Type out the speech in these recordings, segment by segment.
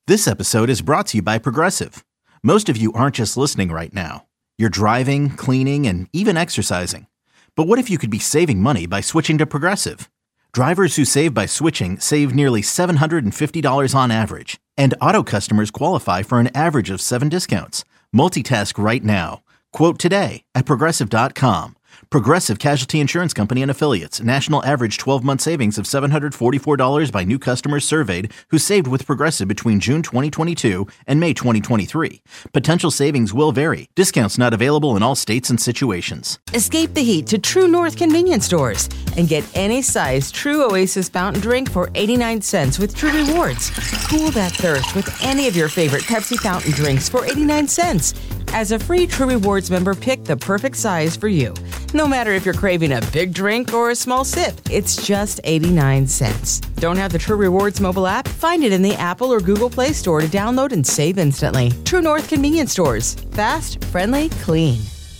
This episode is brought to you by Progressive. Most of you aren't just listening right now. You're driving, cleaning, and even exercising. But what if you could be saving money by switching to Progressive? Drivers who save by switching save nearly $750 on average. And auto customers qualify for an average of 7 discounts. Multitask right now. Quote today at Progressive.com. Progressive Casualty Insurance Company and Affiliates. National average 12-month savings of $744 by new customers surveyed who saved with Progressive between June 2022 and May 2023. Potential savings will vary. Discounts not available in all states and situations. Escape the heat to True North convenience stores and get any size True Oasis fountain drink for 89 cents with True Rewards. Cool that thirst with any of your favorite Pepsi fountain drinks for 89 cents. As a free True Rewards member, pick the perfect size for you. No matter if you're craving a big drink or a small sip, it's just 89 cents. Don't have the True Rewards mobile app? Find it in the Apple or Google Play Store to download and save instantly. True North convenience stores. Fast, friendly, clean.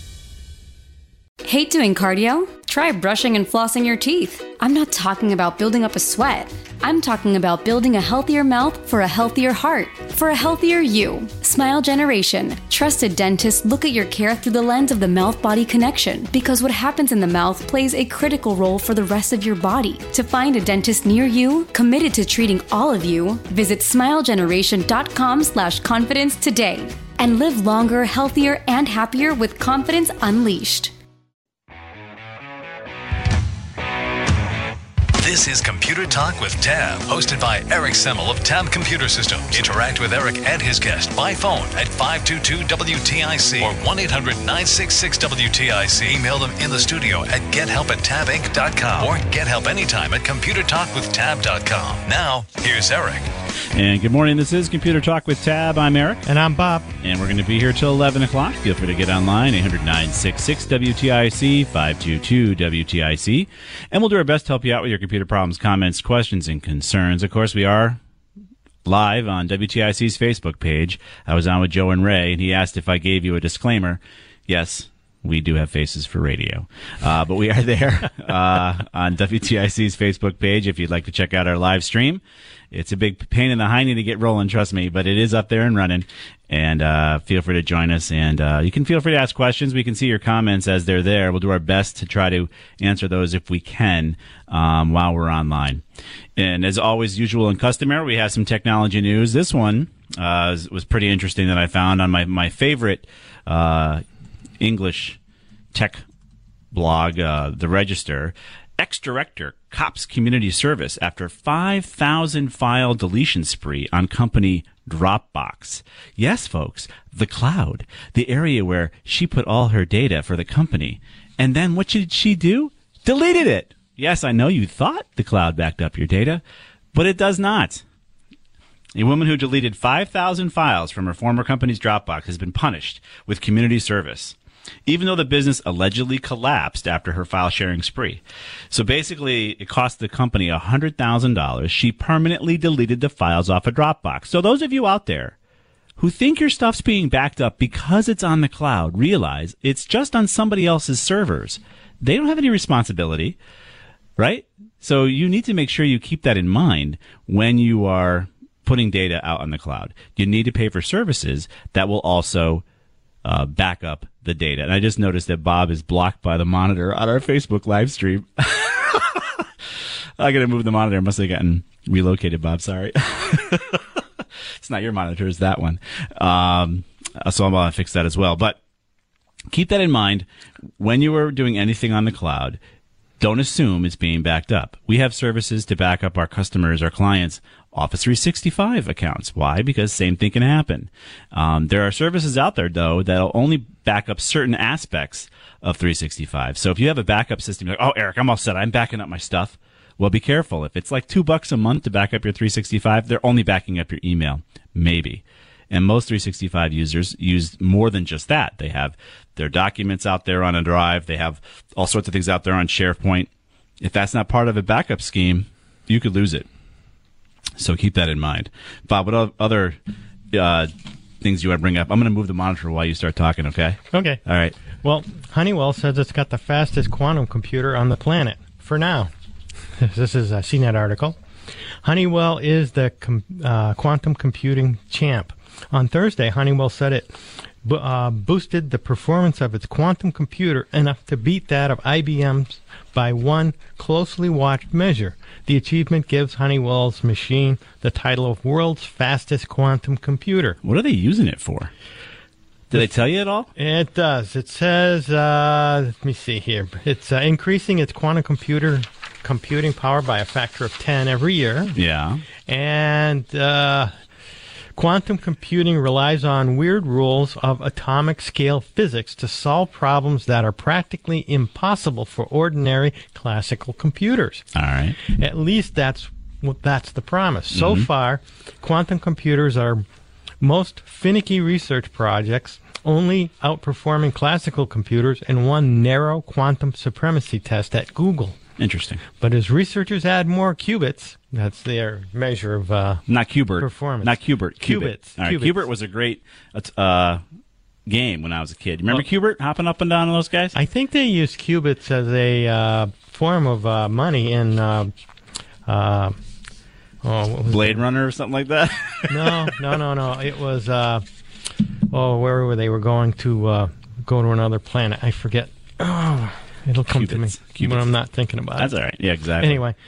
Hate doing cardio? Try brushing and flossing your teeth. I'm not talking about building up a sweat. I'm talking about building a healthier mouth for a healthier heart, for a healthier you. Smile Generation. Trusted dentists look at your care through the lens of the mouth-body connection, because what happens in the mouth plays a critical role for the rest of your body. To find a dentist near you, committed to treating all of you, visit smilegeneration.com/confidence today and live longer, healthier, and happier with confidence unleashed. This is Computer Talk with Tab, hosted by Eric Semmel of Tab Computer Systems. Interact with Eric and his guest by phone at 522-WTIC or 1-800-966-WTIC. Email them in the studio at gethelp@tabinc.com or get help anytime at computertalkwithtab.com. Now, here's Eric. And good morning. This is Computer Talk with Tab. I'm Eric. And I'm Bob. And we're going to be here till 11 o'clock. Feel free to get online, 800-966-WTIC, 522-WTIC. And we'll do our best to help you out with your computer problems, comments, questions, and concerns. Of course, we are live on WTIC's Facebook page. I was on with Joe and Ray, and he asked if I gave you a disclaimer. Yes, we do have faces for radio. But we are there on WTIC's Facebook page if you'd like to check out our live stream. It's a big pain in the hiney to get rolling, trust me, but it is up there and running. And feel free to join us. And you can feel free to ask questions. We can see your comments as they're there. We'll do our best to try to answer those if we can while we're online. And as always, usual and customary, we have some technology news. This one was pretty interesting that I found on my favorite English tech blog, The Register. Ex-director cops community service after 5,000 file deletion spree on company Dropbox. Yes, folks, the cloud, the area where she put all her data for the company. And then what did she do? Deleted it. Yes, I know you thought the cloud backed up your data, but it does not. A woman who deleted 5,000 files from her former company's Dropbox has been punished with community service, even though the business allegedly collapsed after her file sharing spree. So basically, it cost the company $100,000. She permanently deleted the files off of Dropbox. So those of you out there who think your stuff's being backed up because it's on the cloud, realize it's just on somebody else's servers. They don't have any responsibility, right? So you need to make sure you keep that in mind when you are putting data out on the cloud. You need to pay for services that will also back up the data. And I just noticed that Bob is blocked by the monitor on our Facebook live stream. I got to move the monitor. Must have gotten relocated, Bob. Sorry. It's not your monitor. It's that one. So I'm going to fix that as well. But keep that in mind when you are doing anything on the cloud. Don't assume it's being backed up. We have services to back up our customers, our clients' Office 365 accounts. Why? Because same thing can happen. There are services out there, though, that'll only back up certain aspects of 365. So if you have a backup system, you're like, oh, Eric, I'm all set. I'm backing up my stuff. Well, be careful. If it's like $2 a month to back up your 365, they're only backing up your email. Maybe. And most 365 users use more than just that. They have their documents out there on a drive. They have all sorts of things out there on SharePoint. If that's not part of a backup scheme, you could lose it. So keep that in mind. Bob, what other things you want to bring up? I'm going to move the monitor while you start talking, okay? Okay. All right. Well, Honeywell says it's got the fastest quantum computer on the planet, for now. This is a CNET article. Honeywell is the quantum computing champ. On Thursday, Honeywell said it boosted the performance of its quantum computer enough to beat that of IBM's by one closely watched measure. The achievement gives Honeywell's machine the title of world's fastest quantum computer. What are they using it for? Did they tell you at all? It does. It says, let me see here. It's increasing its quantum computing power by a factor of 10 every year. Yeah. And quantum computing relies on weird rules of atomic scale physics to solve problems that are practically impossible for ordinary classical computers. All right. At least that's the promise. So far, quantum computers are most finicky research projects, only outperforming classical computers in one narrow quantum supremacy test at Google. Interesting. But as researchers add more qubits, that's their measure of not Qbert performance. Not Qbert. Qubits. All right. Qubits. Qbert was a great game when I was a kid. You remember Qbert hopping up and down on those guys? I think they used qubits as a form of money in what was Blade Runner or something like that? No. It was where were they? Were going to go to another planet. I forget. Oh, it'll come to me when I'm not thinking about it. That's all right. Yeah, exactly. Anyway,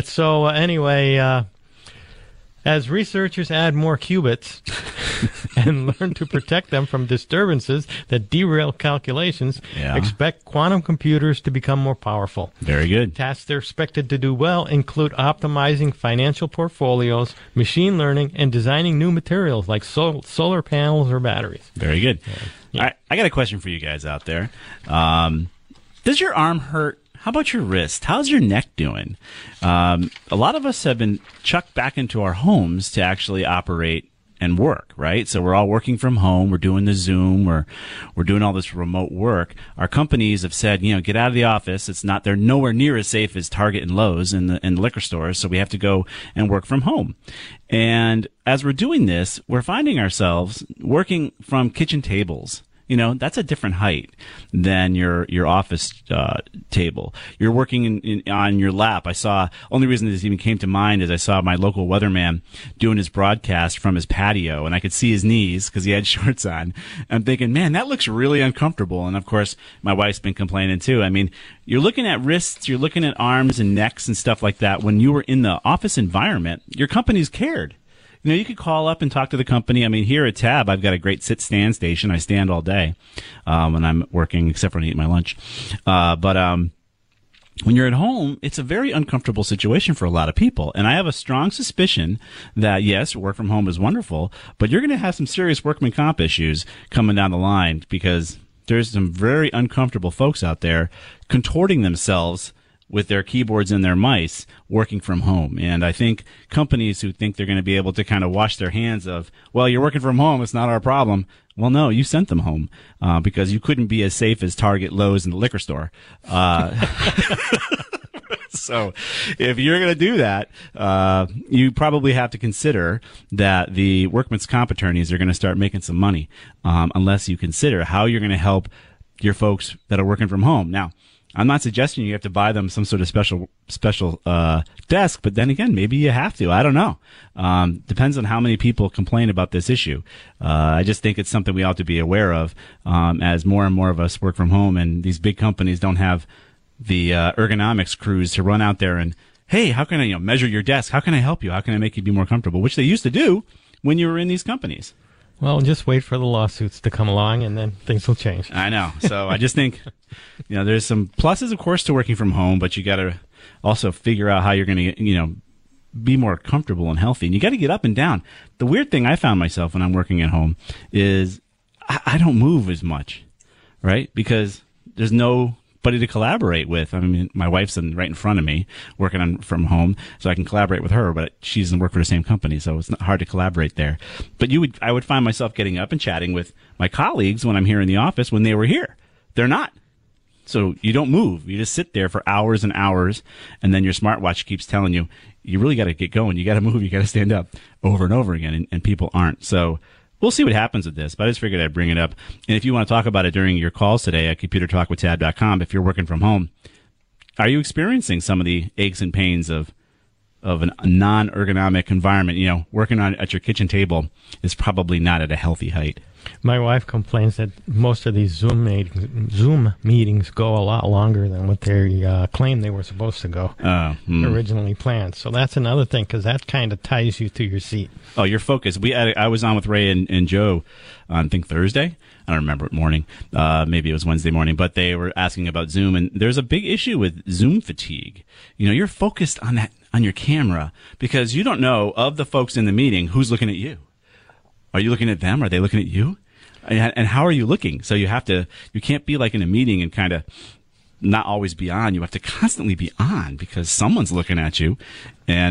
as researchers add more qubits and learn to protect them from disturbances that derail calculations, expect quantum computers to become more powerful. Very good. Tasks they're expected to do well include optimizing financial portfolios, machine learning, and designing new materials like solar panels or batteries. Very good. All right, I got a question for you guys out there. Does your arm hurt? How about your wrist? How's your neck doing? A lot of us have been chucked back into our homes to actually operate and work, right? So we're all working from home. We're doing the Zoom. We're doing all this remote work. Our companies have said, get out of the office. They're nowhere near as safe as Target and Lowe's and the liquor stores. So we have to go and work from home. And as we're doing this, we're finding ourselves working from kitchen tables. That's a different height than your office table. You're working on your lap. Only reason this even came to mind is I saw my local weatherman doing his broadcast from his patio, and I could see his knees because he had shorts on. I'm thinking, man, that looks really uncomfortable. And of course, my wife's been complaining too. I mean, you're looking at wrists, you're looking at arms and necks and stuff like that. When you were in the office environment, your companies cared. You could call up and talk to the company. I mean, here at Tab, I've got a great sit-stand station. I stand all day when I'm working, except for when I eat my lunch. But when you're at home, it's a very uncomfortable situation for a lot of people. And I have a strong suspicion that, yes, work from home is wonderful, but you're going to have some serious workman comp issues coming down the line because there's some very uncomfortable folks out there contorting themselves with their keyboards and their mice working from home. And I think companies who think they're going to be able to kind of wash their hands of, well, you're working from home, it's not our problem. Well, no, you sent them home because you couldn't be as safe as Target, Lowe's, and the liquor store. So if you're going to do that, you probably have to consider that the workman's comp attorneys are going to start making some money unless you consider how you're going to help your folks that are working from home. Now, I'm not suggesting you have to buy them some sort of special desk, but then again, maybe you have to. I don't know. Depends on how many people complain about this issue. I just think it's something we ought to be aware of as more and more of us work from home, and these big companies don't have the ergonomics crews to run out there and, hey, how can I measure your desk? How can I help you? How can I make you be more comfortable? Which they used to do when you were in these companies. Well, just wait for the lawsuits to come along, and then things will change. I know. So I just think, there's some pluses, of course, to working from home, but you got to also figure out how you're going to, be more comfortable and healthy. And you got to get up and down. The weird thing I found myself when I'm working at home is I don't move as much, right? Because there's nobody to collaborate with. I mean, my wife's right in front of me working from home, so I can collaborate with her, but she doesn't work for the same company, so it's not hard to collaborate there. But I would find myself getting up and chatting with my colleagues when I'm here in the office when they were here. They're not. So you don't move. You just sit there for hours and hours, and then your smartwatch keeps telling you, you really got to get going. You got to move. You got to stand up over and over again, and people aren't. So we'll see what happens with this, but I just figured I'd bring it up. And if you want to talk about it during your calls today at computertalkwithtab.com, if you're working from home, are you experiencing some of the aches and pains of of a non-ergonomic environment. You know, working at your kitchen table is probably not at a healthy height. My wife complains that most of these Zoom meetings go a lot longer than what they claim they were supposed to go originally planned. So that's another thing, because that kind of ties you to your seat. Oh, your focus. I was on with Ray and Joe on, I think, Thursday. I don't remember what morning. Maybe it was Wednesday morning. But they were asking about Zoom, and there's a big issue with Zoom fatigue. You know, you're focused on your camera because you don't know, of the folks in the meeting, who's looking at you. Are you looking at them? Are they looking at you? And how are you looking? So you can't be like in a meeting and kind of not always be on. You have to constantly be on because someone's looking at you. And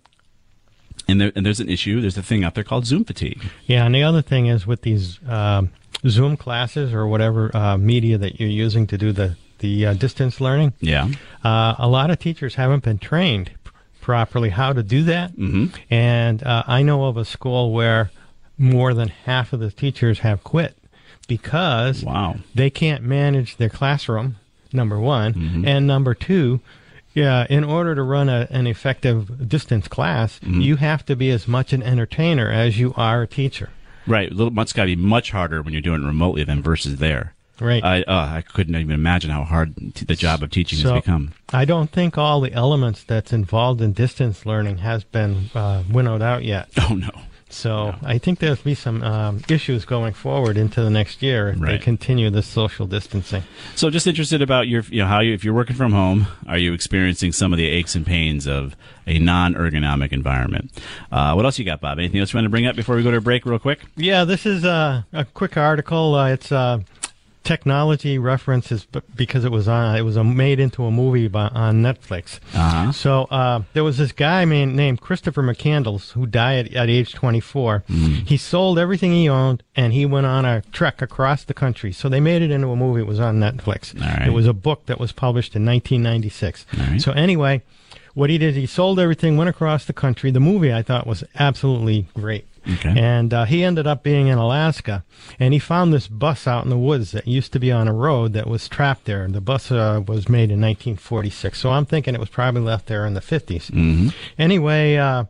there's an issue. There's a thing out there called Zoom fatigue. Yeah, and the other thing is with these Zoom classes or whatever media that you're using to do the distance learning. Yeah. A lot of teachers haven't been trained properly how to do that. Mm-hmm. And I know of a school where more than half of the teachers have quit because they can't manage their classroom, number one. Mm-hmm. And number two, in order to run an effective distance class, you have to be as much an entertainer as you are a teacher. Right. It's got to be much harder when you're doing it remotely than versus there. Right. I couldn't even imagine how hard the job of teaching has become. I don't think all the elements that's involved in distance learning has been winnowed out yet. Oh, no. So I think there'll be some issues going forward into the next year if they continue this social distancing. So just interested about if you're working from home, are you experiencing some of the aches and pains of a non-ergonomic environment? What else you got, Bob? Anything else you want to bring up before we go to a break real quick? Yeah, this is a quick article. It's technology references because it was made into a movie on Netflix. Uh-huh. So there was this guy named Christopher McCandless who died at age 24. He sold everything he owned and he went on a trek across the country. So they made it into a movie. It was on Netflix. All right. It was a book that was published in 1996. All right. So anyway, what he did, he sold everything, went across the country. The movie I thought was absolutely great. Okay. And he ended up being in Alaska, and he found this bus out in the woods that used to be on a road that was trapped there. The bus was made in 1946, so I'm thinking it was probably left there in the 50s. Mm-hmm. Anyway,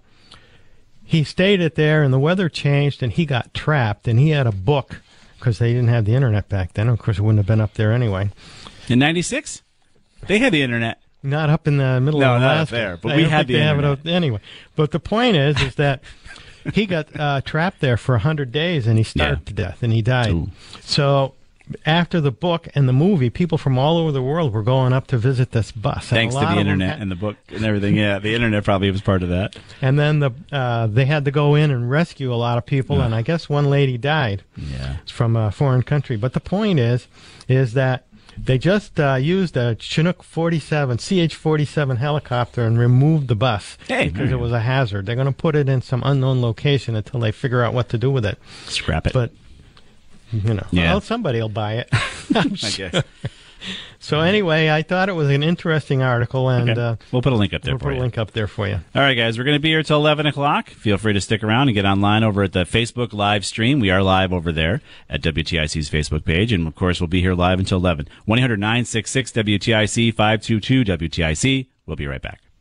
he stayed it there, and the weather changed, and he got trapped, and he had a book, because they didn't have the internet back then. Of course, it wouldn't have been up there anyway. In 96? They had the internet. Not up in the middle of Alaska. No, not there, but we had the internet. Anyway, but the point is that he got trapped there for 100 days, and he starved to death, and he died. Ooh. So after the book and the movie, people from all over the world were going up to visit this bus. Thanks to the internet and the book and everything. Yeah, the internet probably was part of that. And then they had to go in and rescue a lot of people, and I guess one lady died from a foreign country. But the point is that they just used a Chinook CH-47 helicopter and removed the bus because it was a hazard. They're going to put it in some unknown location until they figure out what to do with it. Scrap it. But, well, somebody will buy it. I guess. So anyway, I thought it was an interesting article, and we'll put a link up there for you. We'll put a link up there for you. All right, guys, we're going to be here till 11 o'clock. Feel free to stick around and get online over at the Facebook live stream. We are live over there at WTIC's Facebook page, and, of course, we'll be here live until 11. 1-800-966-WTIC, 522-WTIC. We'll be right back.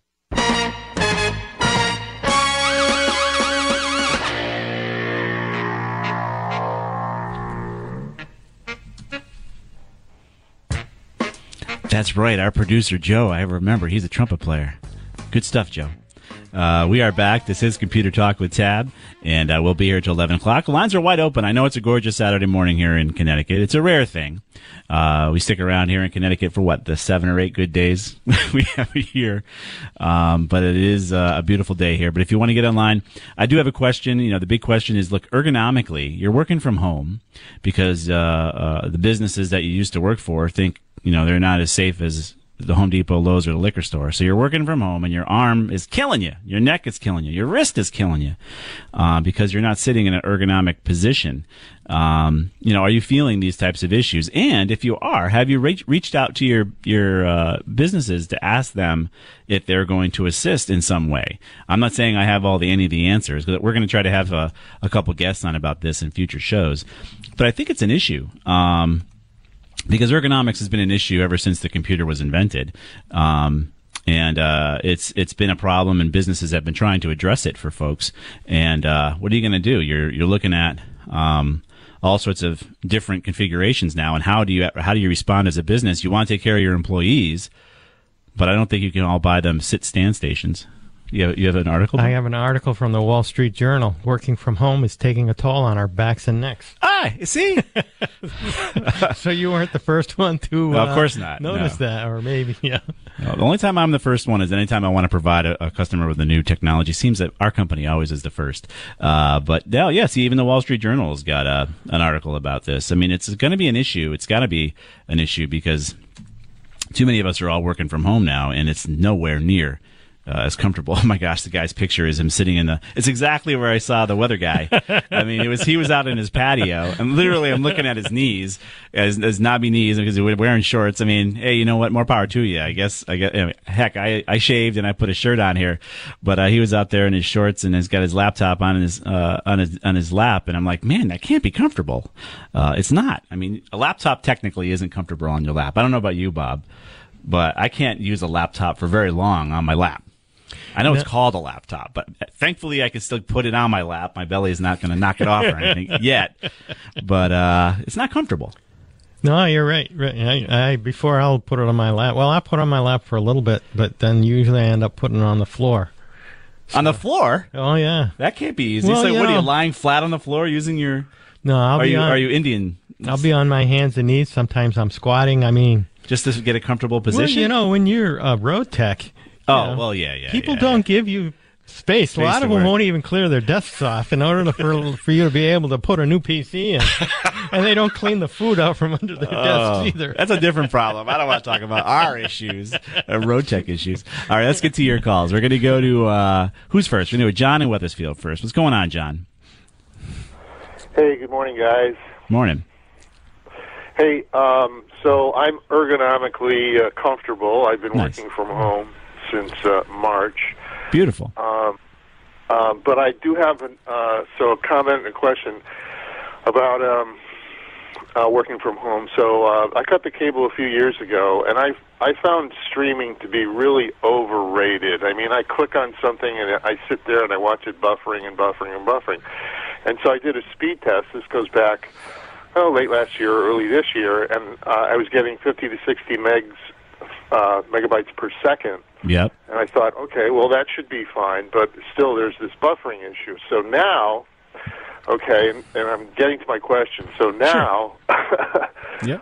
That's right, our producer, Joe. I remember, he's a trumpet player. Good stuff, Joe. We are back. This is Computer Talk with Tab, and we'll be here till 11 o'clock. The lines are wide open. I know it's a gorgeous Saturday morning here in Connecticut. It's a rare thing. We stick around here in Connecticut for, the 7 or 8 good days we have a year. But it is a beautiful day here. But if you want to get online, I do have a question. The big question is, look, ergonomically, you're working from home because the businesses that you used to work for think, they're not as safe as the Home Depot, Lowe's, or the liquor store. So you're working from home, and your arm is killing you. Your neck is killing you. Your wrist is killing you because you're not sitting in an ergonomic position. Are you feeling these types of issues? And if you are, have you reached out to your businesses to ask them if they're going to assist in some way? I'm not saying I have any of the answers, because we're going to try to have a couple guests on about this in future shows. But I think it's an issue. Because ergonomics has been an issue ever since the computer was invented. And And it's been a problem, and businesses have been trying to address it for folks. And what are you going to do? You're looking at all sorts of different configurations now. And how do you respond as a business? You want to take care of your employees, but I don't think you can all buy them sit-stand stations. You have an article? I have an article from the Wall Street Journal. Working from home is taking a toll on our backs and necks. You see? So you weren't the first one to of course not. notice that, or maybe, yeah. No, the only time I'm the first one is anytime I want to provide a customer with a new technology. Seems that our company always is the first. But now, see, even the Wall Street Journal has got an article about this. I mean, it's going to be an issue. It's got to be an issue because too many of us are all working from home now, and it's nowhere near as comfortable. Oh my gosh, the guy's picture is him sitting it's exactly where I saw the weather guy. I mean, he was out in his patio, and literally I'm looking at his knees, his knobby knees, because he was wearing shorts. I mean, hey, you know what? More power to you, I guess. Heck, I shaved and I put a shirt on here, but he was out there in his shorts and he's got his laptop on his lap, and I'm like, man, that can't be comfortable. It's not. I mean, a laptop technically isn't comfortable on your lap. I don't know about you, Bob, but I can't use a laptop for very long on my lap. I know it's called a laptop, but thankfully I can still put it on my lap. My belly is not going to knock it off or anything yet, but it's not comfortable. No, you're right. Before I'll put it on my lap. Well, I put it on my lap for a little bit, but then usually I end up putting it on the floor. On the floor? Oh, yeah. That can't be easy. Well, so what are you, lying flat on the floor using your... No, are you Indian? I'll be on my hands and knees. Sometimes I'm squatting. I mean... Just to get a comfortable position? Well, when you're a road tech... well, yeah. People don't give you space. A lot of them won't even clear their desks off in order for you to be able to put a new PC in. And they don't clean the food out from under their desks either. That's a different problem. I don't want to talk about our issues, road tech issues. All right, let's get to your calls. We're going to go to, who's first? We're going to do John in Wethersfield first. What's going on, John? Hey, good morning, guys. Morning. Hey, so I'm ergonomically comfortable. I've been working from home since March. Beautiful. But I do have a comment and a question about working from home. So I cut the cable a few years ago, and I found streaming to be really overrated. I mean, I click on something, and I sit there, and I watch it buffering and buffering and buffering. And so I did a speed test. This goes back late last year, early this year, and I was getting 50 to 60 megabytes per second. Yep. And I thought, okay, well, that should be fine, but still there's this buffering issue. So now, okay, and I'm getting to my question. So now, Yep.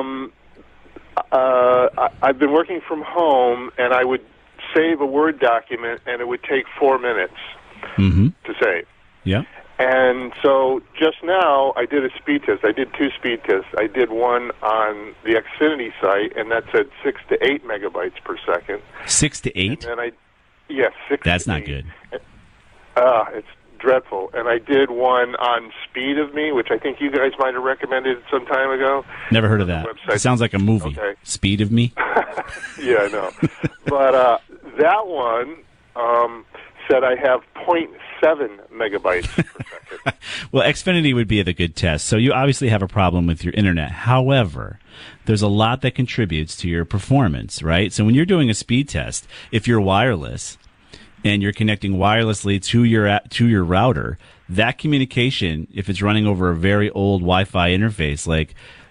I've been working from home, and I would save a Word document, and it would take 4 minutes to save. Yeah. And so just now, I did a speed test. I did 2 speed tests. I did one on the Xfinity site, and that said 6 to 8 megabytes per second. 6 to 8? And then 6 That's to not 8. good. It's dreadful. And I did one on Speed of Me, which I think you guys might have recommended some time ago. Never heard of that. It sounds like a movie. Okay. Speed of Me? Yeah, I know. But that one said I have 0.7 megabytes per second. Well, Xfinity would be the good test. So you obviously have a problem with your internet. However, there's a lot that contributes to your performance, right? So when you're doing a speed test, if you're wireless and you're connecting wirelessly to your router, that communication, if it's running over a very old Wi-Fi interface like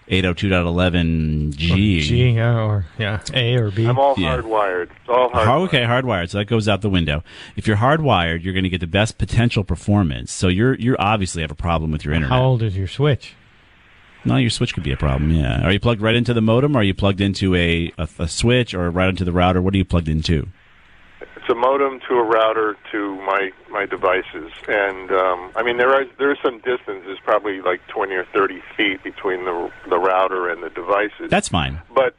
802.11g. A or B. I'm all hardwired. It's all hardwired. Okay, hardwired. So that goes out the window. If you're hardwired, you're going to get the best potential performance. So you obviously have a problem with your internet. How old is your switch? No, your switch could be a problem, yeah. Are you plugged right into the modem, or are you plugged into a switch, or right into the router? What are you plugged into? It's a modem to a router to my devices, and I mean there is some distance. There's probably like 20 or 30 feet between the router and the devices. That's fine. But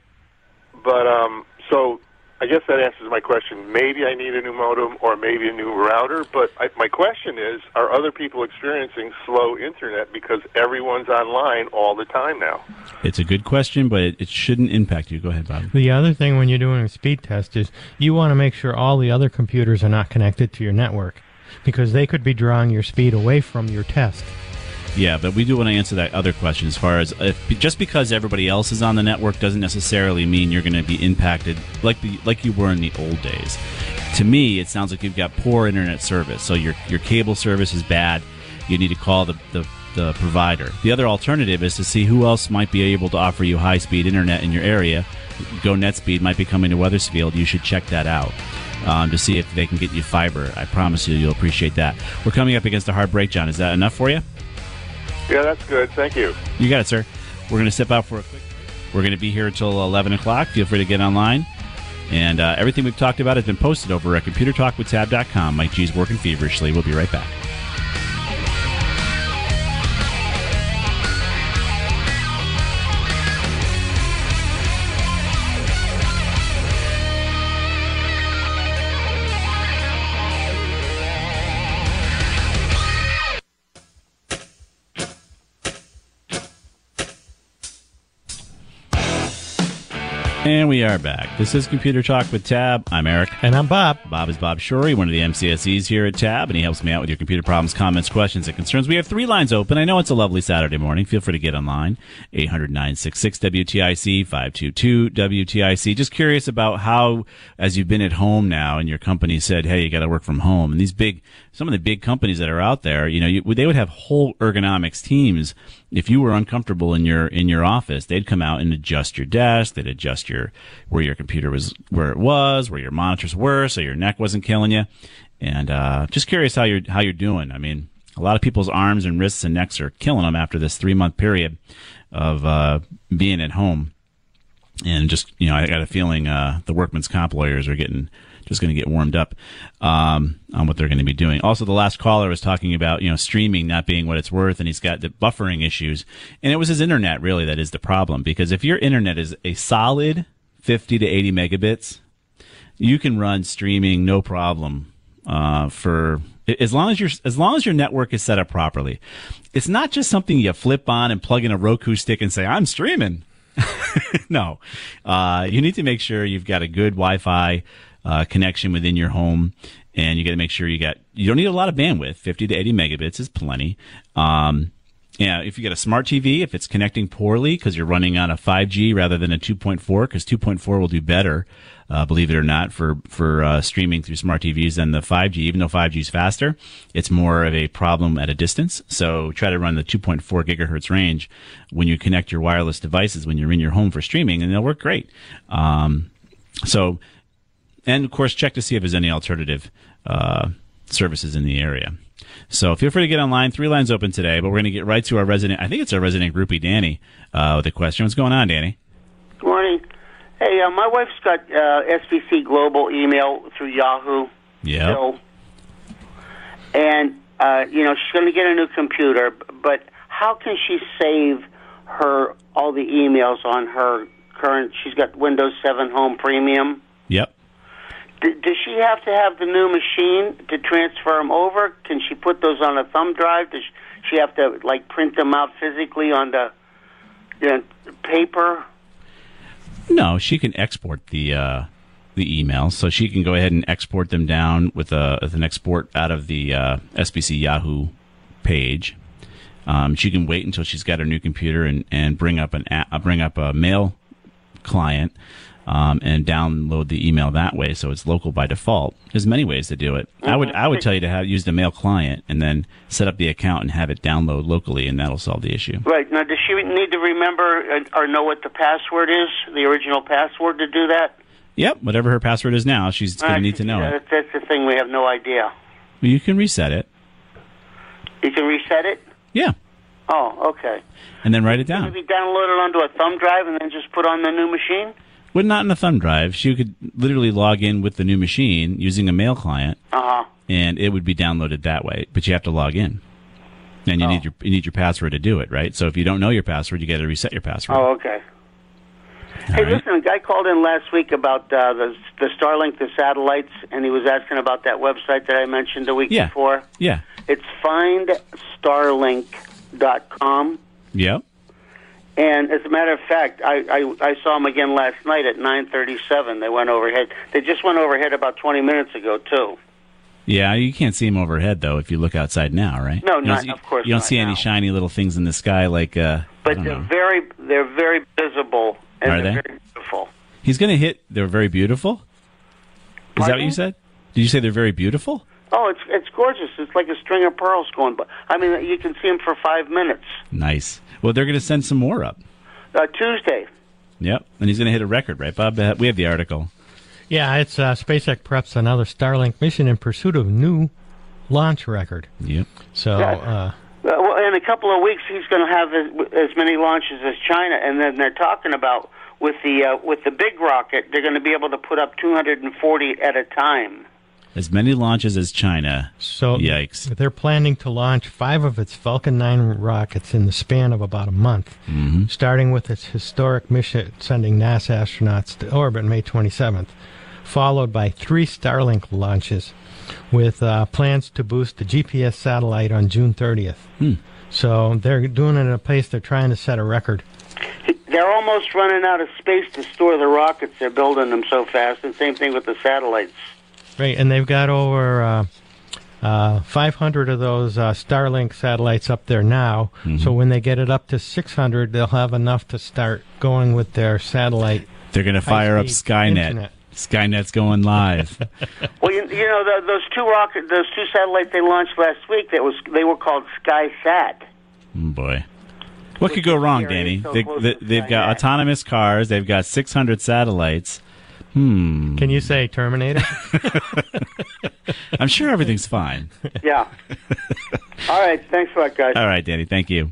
so I guess that answers my question. Maybe I need a new modem or maybe a new router. But my question is: are other people experiencing slow internet because everyone's online all the time now? It's a good question, but it shouldn't impact you. Go ahead, Bob. The other thing when you're doing a speed test is you want to make sure all the other computers are not connected to your network, because they could be drawing your speed away from your test. Yeah, but we do want to answer that other question as far as just because everybody else is on the network doesn't necessarily mean you're going to be impacted like you were in the old days. To me, it sounds like you've got poor internet service, so your cable service is bad. You need to call the provider. The other alternative is to see who else might be able to offer you high-speed internet in your area. GoNetspeed might be coming to Wethersfield. You should check that out to see if they can get you fiber. I promise you'll appreciate that. We're coming up against a hard break, John. Is that enough for you? Yeah, that's good. Thank you. You got it, sir. We're going to step out for a quick break. We're going to be here until 11 o'clock. Feel free to get online. And everything we've talked about has been posted over at ComputerTalkWithTab.com. Mike G's working feverishly. We'll be right back. And we are back. This is Computer Talk with Tab. I'm Eric. And I'm Bob. Bob is Bob Shorey, one of the MCSEs here at Tab, and he helps me out with your computer problems, comments, questions, and concerns. We have 3 lines open. I know it's a lovely Saturday morning. Feel free to get online. 800-966-WTIC, 522-WTIC. Just curious about how, as you've been at home now and your company said, hey, you got to work from home. And some of the big companies that are out there, they would have whole ergonomics teams. If you were uncomfortable in your office, they'd come out and adjust your desk. They'd adjust where your computer was, where your monitors were, so your neck wasn't killing you. And just curious how you're doing. I mean, a lot of people's arms and wrists and necks are killing them after this 3-month period of being at home. And just I got a feeling the workman's comp lawyers are going to get warmed up on what they're going to be doing. Also, the last caller was talking about streaming not being what it's worth, and he's got the buffering issues. And it was his internet really that is the problem, because if your internet is a solid 50 to 80 megabits, you can run streaming no problem for as long as your network is set up properly. It's not just something you flip on and plug in a Roku stick and say I'm streaming. No, you need to make sure you've got a good Wi-Fi connection within your home, and you got to make sure you don't need a lot of bandwidth. 50 to 80 megabits is plenty. If you get a smart TV, if it's connecting poorly because you're running on a 5G rather than a 2.4, because 2.4 will do better, believe it or not, for streaming through smart TVs than the 5G. Even though 5G is faster, it's more of a problem at a distance. So try to run the 2.4 gigahertz range when you connect your wireless devices when you're in your home for streaming, and they'll work great. And of course, check to see if there's any alternative services in the area. So feel free to get online. 3 lines open today, but we're going to get right to our resident groupie, Danny, with a question. What's going on, Danny? Good morning. Hey, my wife's got SBC Global email through Yahoo. Yeah. So, and, she's going to get a new computer, but how can she save all the emails on her current, she's got Windows 7 Home Premium? Yep. Does she have to have the new machine to transfer them over? Can she put those on a thumb drive? Does she have to print them out physically on the paper? No, she can export the emails, so she can go ahead and export them down with an export out of the SBC Yahoo page. She can wait until she's got her new computer and bring up a mail client. And download the email that way, so it's local by default. There's many ways to do it. Mm-hmm. I would tell you to use the mail client and then set up the account and have it download locally, and that'll solve the issue. Right. Now, does she need to remember or know what the password is, the original password, to do that? Yep. Whatever her password is now, she's going to need to know it. That's the thing. We have no idea. Well, you can reset it. You can reset it? Yeah. Oh, okay. And then write it down. Maybe download it onto a thumb drive and then just put on the new machine? Well, not in a thumb drive. She could literally log in with the new machine using a mail client, and it would be downloaded that way. But you have to log in, and you need your password to do it, right? So if you don't know your password, you got to reset your password. Oh, okay. Listen, a guy called in last week about the Starlink, the satellites, and he was asking about that website that I mentioned the week before. Yeah. It's findstarlink.com. Yep. And as a matter of fact, I saw them again last night at 9:37. They went overhead. They just went overhead about 20 minutes ago, too. Yeah, you can't see them overhead though if you look outside now, right? No, you not of course. You don't not see now. any shiny little things in the sky like. But they're very visible and Are they're they? very beautiful. He's going to hit. They're very beautiful. Is that what Pardon? you said? Did you say they're very beautiful? Oh, it's gorgeous. It's like a string of pearls going. But I mean, you can see them for 5 minutes. Nice. Well, they're going to send some more up. Tuesday. Yep, and he's going to hit a record, right, Bob? We have the article. Yeah, it's SpaceX preps another Starlink mission in pursuit of new launch record. Yep. So, Well, in a couple of weeks, he's going to have as many launches as China, and then they're talking about with the big rocket, they're going to be able to put up 240 at a time. As many launches as China. so Yikes. they're planning to launch 5 of its Falcon 9 rockets in the span of about a month, starting with its historic mission sending NASA astronauts to orbit May 27th, followed by 3 Starlink launches with plans to boost the GPS satellite on June 30th. So they're doing it at a pace they're trying to set a record. They're almost running out of space to store the rockets. They're building them so fast, and same thing with the satellites. Right, and they've got over 500 of those Starlink satellites up there now. So when they get it up to 600, they'll have enough to start going with their satellite. They're going to fire up high-speed Skynet. internet. Skynet's going live. Well, you know those two satellites they launched last week. They were called SkySat. Oh, boy. What could go wrong, Danny? so They've got Skynet. autonomous cars. They've got 600 satellites. Can you say Terminator? I'm sure everything's fine. Yeah. All right. Thanks a lot, guys. All right, Danny. Thank you.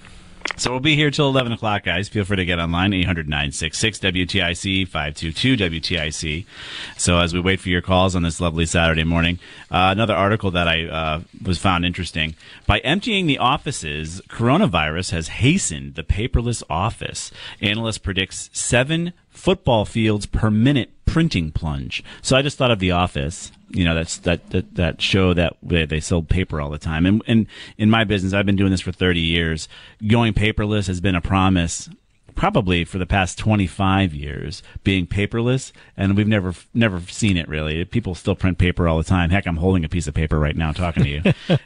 So we'll be here till 11 o'clock, guys. Feel free to get online, 800-966-WTIC, 522-WTIC. So as we wait for your calls on this lovely Saturday morning, another article that I was found interesting. By emptying the offices, coronavirus has hastened the paperless office. Analyst predicts 7 football fields per minute printing plunge. So I just thought of The Office. You know, that show that they sold paper all the time. And in my business, I've been doing this for 30 years. Going paperless has been a promise probably for the past 25 years, being paperless, and we've never seen it really. People still print paper all the time. Heck, I'm holding a piece of paper right now talking to you.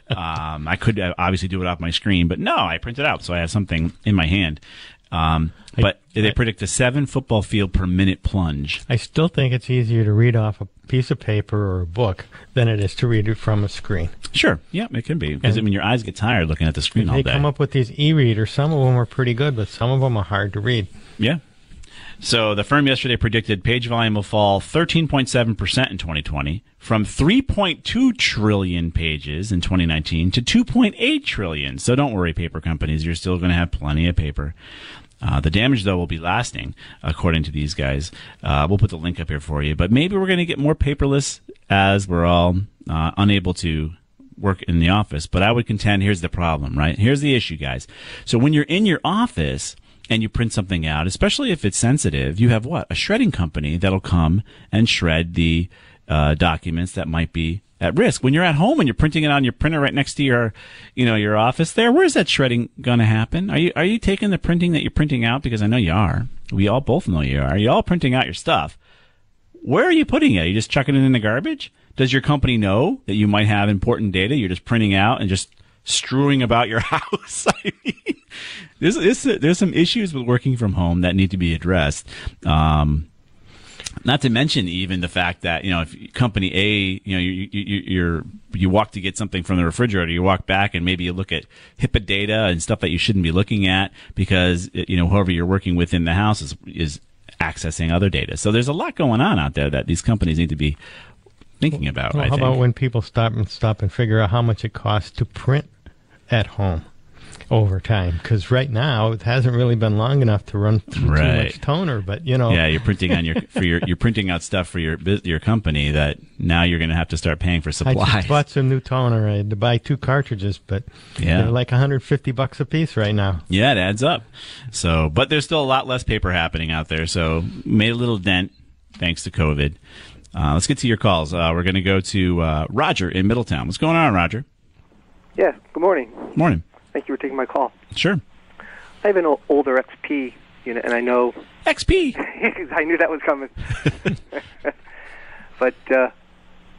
I could obviously do it off my screen, but no, I print it out, so I have something in my hand. But they predict a 7 football field per minute plunge. I still think it's easier to read off a piece of paper or a book than it is to read it from a screen. Sure, yeah, it can be. Because, I mean, your eyes get tired looking at the screen all They day. come up with these e-readers. Some of them are pretty good, but some of them are hard to read. Yeah. So the firm yesterday predicted page volume will fall 13.7% in 2020 from 3.2 trillion pages in 2019 to 2.8 trillion. So don't worry, paper companies. You're still going to have plenty of paper. The damage, though, will be lasting, according to these guys. We'll put the link up here for you. But maybe we're going to get more paperless as we're all unable to work in the office. But I would contend here's the problem, right? Here's the issue, guys. So when you're in your office and you print something out, especially if it's sensitive, you have what? A shredding company that'll come and shred the documents that might be at risk. When you're at home and you're printing it on your printer right next to your office there, where's that shredding going to happen? Are you taking the printing that you're printing out? Because I know you are. We all both know you are. Are you all printing out your stuff? Where are you putting it? Are you just chucking it in the garbage? Does your company know that you might have important data you're just printing out and just strewing about your house? I mean, there's some issues with working from home that need to be addressed. Not to mention even the fact that, if company A, you walk to get something from the refrigerator, you walk back and maybe you look at HIPAA data and stuff that you shouldn't be looking at because, whoever you're working with in the house is accessing other data. So there's a lot going on out there that these companies need to be thinking about. Well, how about when people stop and figure out how much it costs to print at home over time? Because right now it hasn't really been long enough to run through too much toner. But yeah, you're printing on you're printing out stuff for your company that now you're going to have to start paying for supplies. I just bought some new toner. I had to buy 2 cartridges, but they're like $150 a piece right now. Yeah, it adds up. So, but there's still a lot less paper happening out there. So made a little dent thanks to COVID. Let's get to your calls. We're going to go to Roger in Middletown. What's going on, Roger? Yeah, good morning. Morning. Thank you for taking my call. Sure. I have an older XP unit, and I know... XP! I knew that was coming. But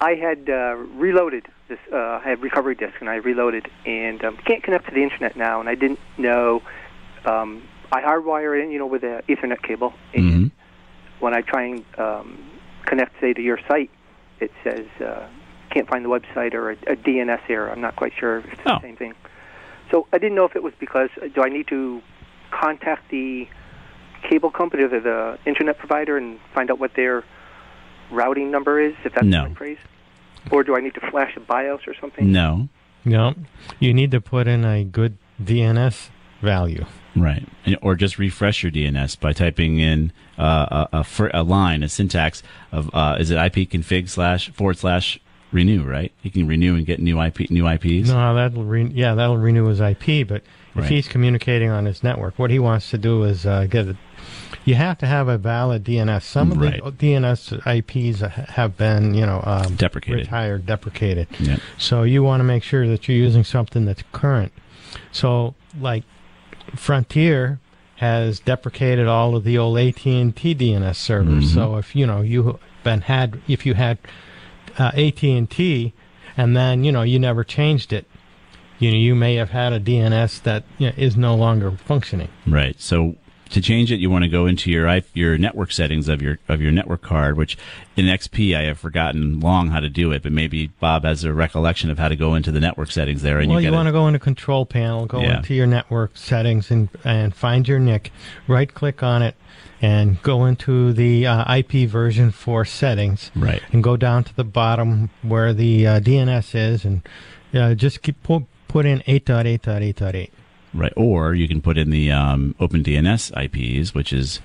I had reloaded this. I had recovery disk, and I reloaded, and can't connect to the internet now. And I didn't know. I hardwire it in, with an Ethernet cable. And when I try and connect, say, to your site, it says can't find the website or a DNS error. I'm not quite sure if it's the same thing. So I didn't know if it was because do I need to contact the cable company or the internet provider and find out what their routing number is, if that's the right phrase? Or do I need to flash a BIOS or something? No. You need to put in a good DNS value. Right. Or just refresh your DNS by typing in a line, a syntax of, is it ipconfig //renew, right? You can renew and get new IPs. No, that'll renew his IP, but if he's communicating on his network, what he wants to do is get it. You have to have a valid DNS. Some of the DNS IPs have been, deprecated. Yep. So you want to make sure that you're using something that's current. So, like Frontier has deprecated all of the old AT&T DNS servers. So if you had AT&T and then you never changed it, you may have had a DNS that is no longer functioning. Right. So to change it, you want to go into your network settings of your network card, which in XP I have forgotten long how to do it, but maybe Bob has a recollection of how to go into the network settings there. And you want to go into Control Panel, go into your network settings, and find your NIC. Right click on it, and go into the IP version for settings. Right. And go down to the bottom where the DNS is, and just put in 8.8.8.8. Right, or you can put in the OpenDNS IPs, which is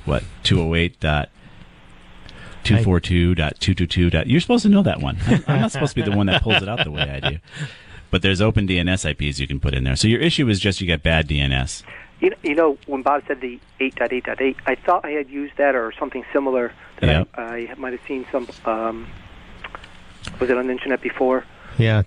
208.242.222. You're supposed to know that one. I'm not supposed to be the one that pulls it out the way I do. But there's OpenDNS IPs you can put in there. So your issue is just you get bad DNS. When Bob said the 8.8.8, I thought I had used that or something similar that I might have seen some. Was it on the internet before? Yeah,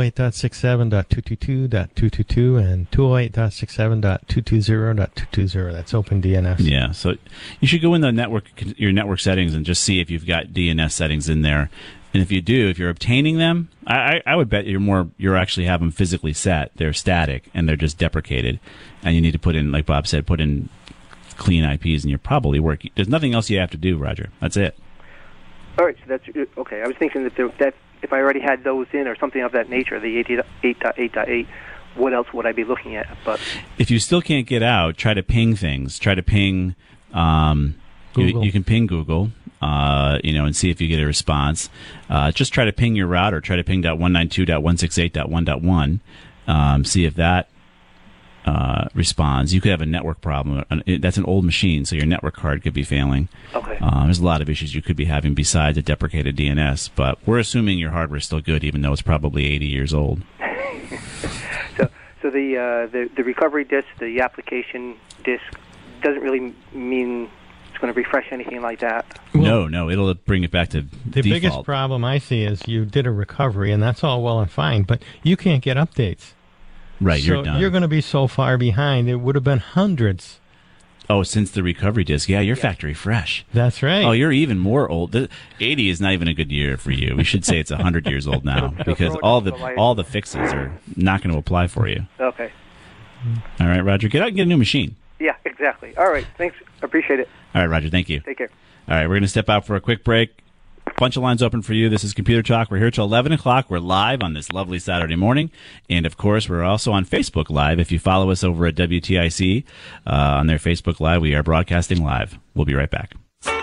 208.67.222.222 and 208.67.220.220. That's OpenDNS. Yeah, so you should go in your network settings and just see if you've got DNS settings in there. And if you do, if you're obtaining them, I would bet you're actually have them physically set. They're static and they're just deprecated. And you need to put in, like Bob said, put in clean IPs, and you're probably working. There's nothing else you have to do, Roger. That's it. All right, so that's okay. I was thinking that if I already had those in or something of that nature, the 8.8.8, what else would I be looking at? But if you still can't get out, try to ping things. Try to ping. You can ping Google, and see if you get a response. Just try to ping your router. Try to ping .192.168.1.1. See if that responds. You could have a network problem. That's an old machine, so your network card could be failing. Okay. There's a lot of issues you could be having besides a deprecated DNS, but we're assuming your hardware is still good, even though it's probably 80 years old. So the recovery disk, the application disk, doesn't really mean it's going to refresh anything like that. No, it'll bring it back to the default. Biggest problem I see is you did a recovery, and that's all well and fine, but you can't get updates. Right, so you're done. You're going to be so far behind. It would have been hundreds. Oh, since the recovery disk. Yeah, you're factory fresh. That's right. Oh, you're even more old. 80 is not even a good year for you. We should say it's 100 years old now because all the fixes are not going to apply for you. Okay. All right, Roger, get out and get a new machine. Yeah, exactly. All right, thanks. Appreciate it. All right, Roger, thank you. Take care. All right, we're going to step out for a quick break. Bunch of lines open for you. This is Computer Talk. We're here till 11 o'clock. We're live on this lovely Saturday morning. And, of course, we're also on Facebook Live. If you follow us over at WTIC on their Facebook Live, we are broadcasting live. We'll be right back.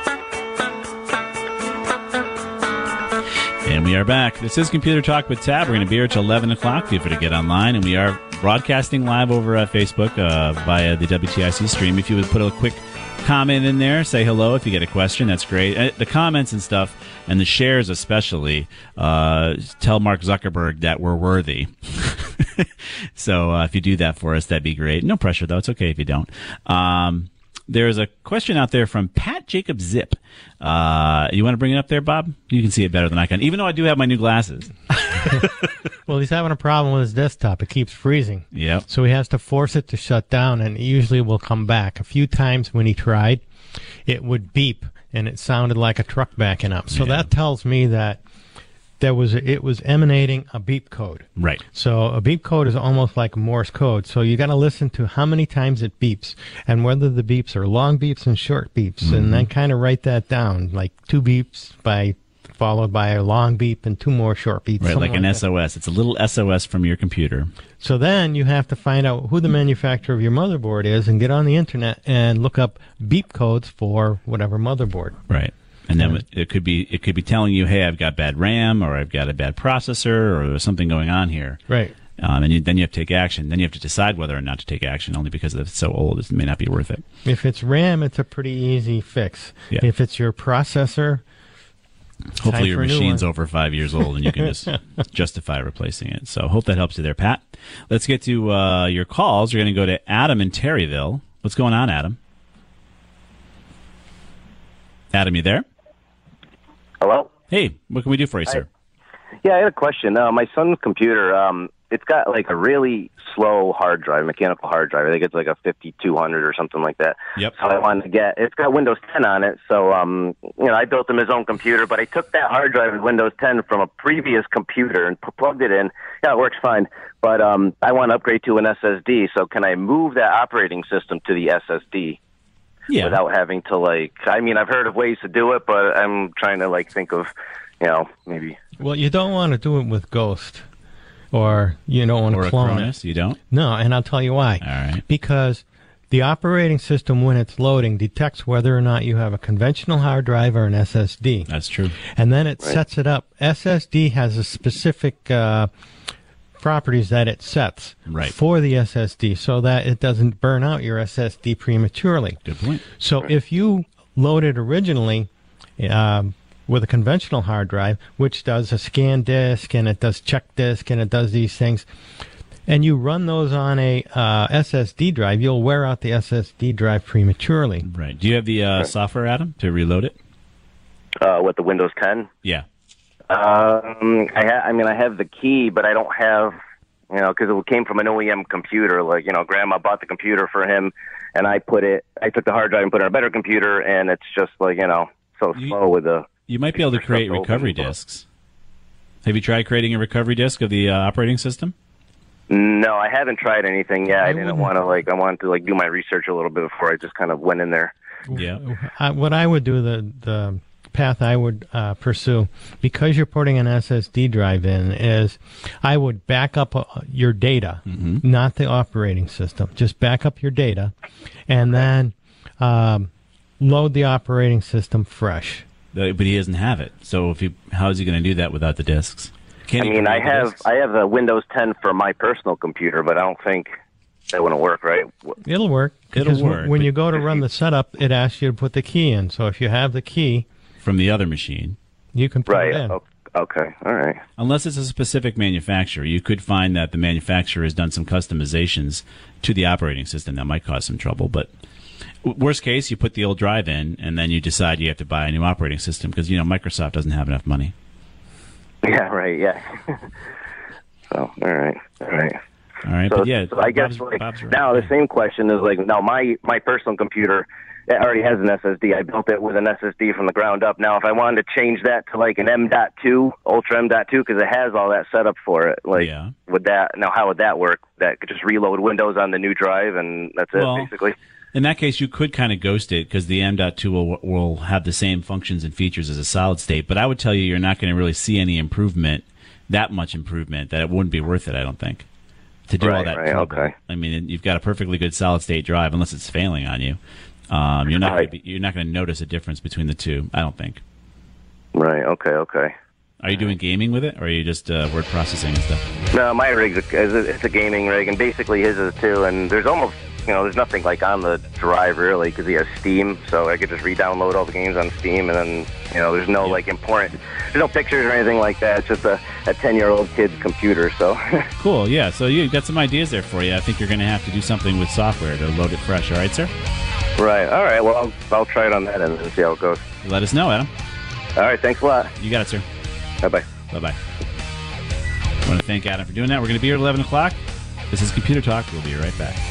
And we are back. This is Computer Talk with Tab. We're going to be here till 11 o'clock. Feel free to get online. And we are broadcasting live over at Facebook via the WTIC stream. If you would put a quick comment in there, say hello if you get a question, that's great. The comments and stuff and the shares especially, tell Mark Zuckerberg that we're worthy. So if you do that for us, that'd be great. No pressure though, it's okay if you don't. There's a question out there from Pat Jacob Zip. You want to bring it up there, Bob? You can see it better than I can, even though I do have my new glasses. Well, he's having a problem with his desktop. It keeps freezing. Yep. So he has to force it to shut down, and it usually will come back. A few times when he tried, it would beep, and it sounded like a truck backing up. So that tells me that it was emanating a beep code. Right. So a beep code is almost like Morse code. So you got to listen to how many times it beeps and whether the beeps are long beeps and short beeps, and then kind of write that down, like 2 beeps followed by a long beep and 2 more short beeps. Right, like an that. SOS. It's a little SOS from your computer. So then you have to find out who the manufacturer of your motherboard is and get on the internet and look up beep codes for whatever motherboard. Right. And then it could be telling you, hey, I've got bad RAM, or I've got a bad processor, or there's something going on here. Right. And then you have to take action. Then you have to decide whether or not to take action, only because it's so old, it may not be worth it. If it's RAM, it's a pretty easy fix. Yeah. If it's your processor, hopefully your for a new machine's one. over 5 years old and you can just justify replacing it. So hope that helps you there, Pat. Let's get to your calls. We're going to go to Adam in Terryville. What's going on, Adam? Adam, you there? Hello? Hey, what can we do for you, sir? Yeah, I had a question. My son's computer, it's got like a really slow hard drive, mechanical hard drive. I think it's like a 5200 or something like that. Yep. So I wanted to get, it's got Windows 10 on it. So, I built him his own computer, but I took that hard drive with Windows 10 from a previous computer and plugged it in. Yeah, it works fine. But I want to upgrade to an SSD. So can I move that operating system to the SSD? Yeah. Without having to I've heard of ways to do it, but I'm trying to think of, maybe. well, you don't want to do it with Ghost, or you don't want Or to a clone Cronus, it. you don't? No, and I'll tell you why. All right. Because the operating system, when it's loading, detects whether or not you have a conventional hard drive or an SSD. That's true. And then it sets it up. SSD has a specific properties that it sets for the SSD so that it doesn't burn out your SSD prematurely. Good point. So if you load it originally with a conventional hard drive, which does a scan disk and it does check disk and it does these things, and you run those on a SSD drive, you'll wear out the SSD drive prematurely. Right. Do you have the software, Adam, to reload it? With the Windows 10? Yeah. I have the key, but I don't have, because it came from an OEM computer. Grandma bought the computer for him, and I took the hard drive and put it on a better computer, and it's just so slow with the. You might be able to create recovery disks. Have you tried creating a recovery disk of the operating system? No, I haven't tried anything yet. I didn't want to I wanted to do my research a little bit before I just kind of went in there. Yeah. What I would do, the path I would pursue, because you're putting an SSD drive in, is I would back up your data, not the operating system. Just back up your data, and then load the operating system fresh. But he doesn't have it. So how is he going to do that without the disks? I have a Windows 10 for my personal computer, but I don't think that wouldn't work, right? It'll work. Because when you go to run the setup, it asks you to put the key in. So if you have the key from the other machine, you can put it in. Okay, all right. Unless it's a specific manufacturer, you could find that the manufacturer has done some customizations to the operating system that might cause some trouble. But worst case, you put the old drive in, and then you decide you have to buy a new operating system because Microsoft doesn't have enough money. Yeah, right. Yeah. So, all right. All right, so, but yeah. So I guess Bob's right. Now the same question is now my personal computer, it already has an SSD. I built it with an SSD from the ground up. Now if I wanted to change that to an M.2, Ultra M.2, because it has all that set up for it, how would that work? That could just reload Windows on the new drive and that's it, basically. In that case, you could kind of ghost it because the M.2 will have the same functions and features as a solid state. But I would tell you, you're not going to really see any improvement, that much improvement, that it wouldn't be worth it, I don't think, to do all that trouble. Okay. I mean, you've got a perfectly good solid state drive, unless it's failing on you. You're not going to notice a difference between the two, I don't think. Right. Okay. Are you doing gaming with it, or are you just word processing and stuff? No, my rig it's a gaming rig, and basically his is too. And there's almost there's nothing on the drive really because he has Steam, so I could just re-download all the games on Steam, and then there's no there's no pictures or anything like that. It's just a 10-year-old kid's computer. So cool, yeah. So you got some ideas there for you. I think you're going to have to do something with software to load it fresh. All right, sir. Right. All right. Well, I'll try it on that end and see how it goes. Let us know, Adam. All right. Thanks a lot. You got it, sir. Bye-bye. Bye-bye. I want to thank Adam for doing that. We're going to be here at 11 o'clock. This is Computer Talk. We'll be right back.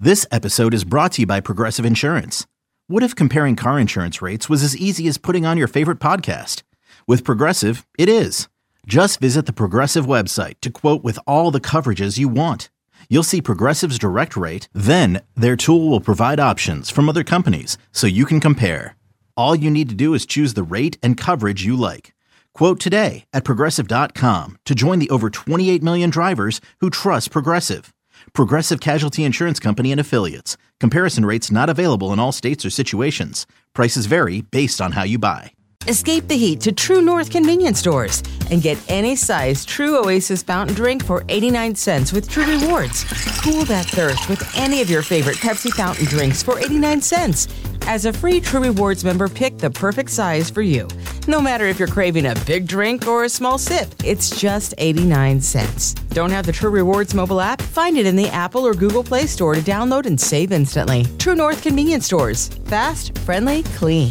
This episode is brought to you by Progressive Insurance. What if comparing car insurance rates was as easy as putting on your favorite podcast? With Progressive, it is. Just visit the Progressive website to quote with all the coverages you want. You'll see Progressive's direct rate, then their tool will provide options from other companies so you can compare. All you need to do is choose the rate and coverage you like. Quote today at Progressive.com to join the over 28 million drivers who trust Progressive. Progressive Casualty Insurance Company and Affiliates. Comparison rates not available in all states or situations. Prices vary based on how you buy. Escape the heat to True North convenience stores and get any size True Oasis fountain drink for 89 cents with True Rewards. Cool that thirst with any of your favorite Pepsi fountain drinks for 89 cents. As a free True Rewards member, pick the perfect size for you. No matter if you're craving a big drink or a small sip, it's just 89 cents. Don't have the True Rewards mobile app? Find it in the Apple or Google Play Store to download and save instantly. True North convenience stores. Fast, friendly, clean.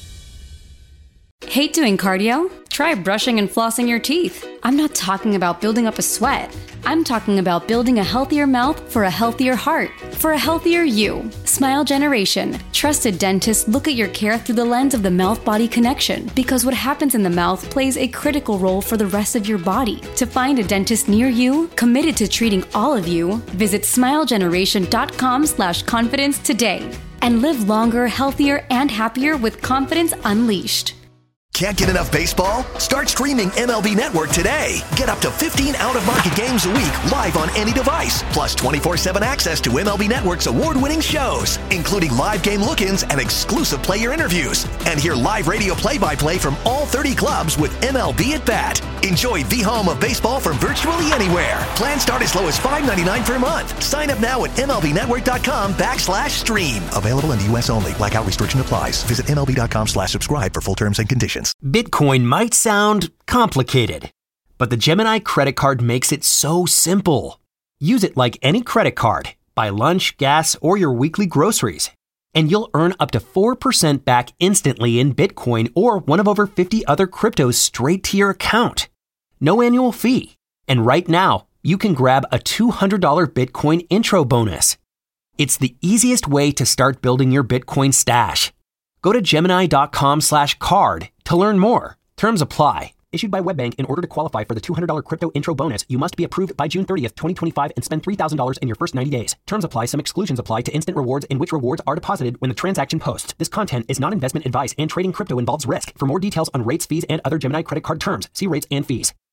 Hate doing cardio? Try brushing and flossing your teeth. I'm not talking about building up a sweat. I'm talking about building a healthier mouth for a healthier heart, for a healthier you. Smile Generation. Trusted dentists look at your care through the lens of the mouth-body connection because what happens in the mouth plays a critical role for the rest of your body. To find a dentist near you, committed to treating all of you, visit smilegeneration.com/confidence today and live longer, healthier, and happier with confidence unleashed. Can't get enough baseball? Start streaming MLB Network today. Get up to 15 out-of-market games a week live on any device, plus 24/7 access to MLB Network's award-winning shows, including live game look-ins and exclusive player interviews. And hear live radio play-by-play from all 30 clubs with MLB at Bat. Enjoy the home of baseball from virtually anywhere. Plans start as low as $5.99 per month. Sign up now at MLBnetwork.com/stream. Available in the U.S. only. Blackout restriction applies. Visit MLB.com/subscribe for full terms and conditions. Bitcoin might sound complicated, but the Gemini credit card makes it so simple. Use it like any credit card. Buy lunch, gas, or your weekly groceries, and you'll earn up to 4% back instantly in Bitcoin or one of over 50 other cryptos straight to your account. No annual fee. And right now, you can grab a $200 Bitcoin intro bonus. It's the easiest way to start building your Bitcoin stash. Go to Gemini.com/card to learn more. Terms apply. Issued by WebBank. In order to qualify for the $200 crypto intro bonus, you must be approved by June 30th, 2025 and spend $3,000 in your first 90 days. Terms apply. Some exclusions apply to instant rewards in which rewards are deposited when the transaction posts. This content is not investment advice and trading crypto involves risk. For more details on rates, fees, and other Gemini credit card terms, see rates and fees.